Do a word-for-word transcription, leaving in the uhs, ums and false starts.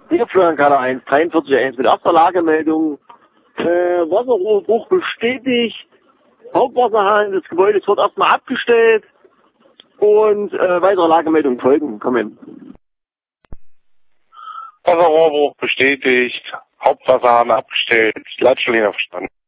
Hier Florian eins, dreiundvierzig eins mit erster Lagemeldung. Äh, Wasserrohrbruch bestätigt. Hauptwasserhahn des Gebäudes wird erstmal abgestellt. Und äh, weitere Lagemeldungen folgen. Kommen. Wasserrohrbruch bestätigt. Hauptwasserhahn abgestellt. Leitstelle verstanden.